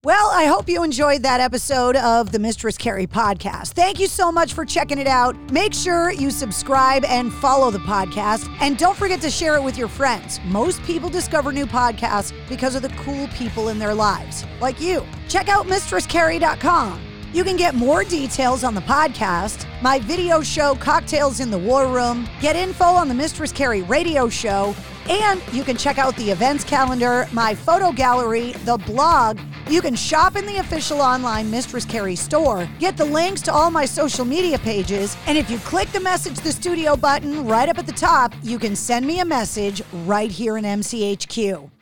Well, I hope you enjoyed that episode of the Mistress Carrie podcast. Thank you so much for checking it out. Make sure you subscribe and follow the podcast. And don't forget to share it with your friends. Most people discover new podcasts because of the cool people in their lives, like you. Check out MistressCarrie.com. You can get more details on the podcast, my video show, Cocktails in the War Room, get info on the Mistress Carrie radio show, and you can check out the events calendar, my photo gallery, the blog. You can shop in the official online Mistress Carrie store, get the links to all my social media pages, and if you click the Message the Studio button right up at the top, you can send me a message right here in MCHQ.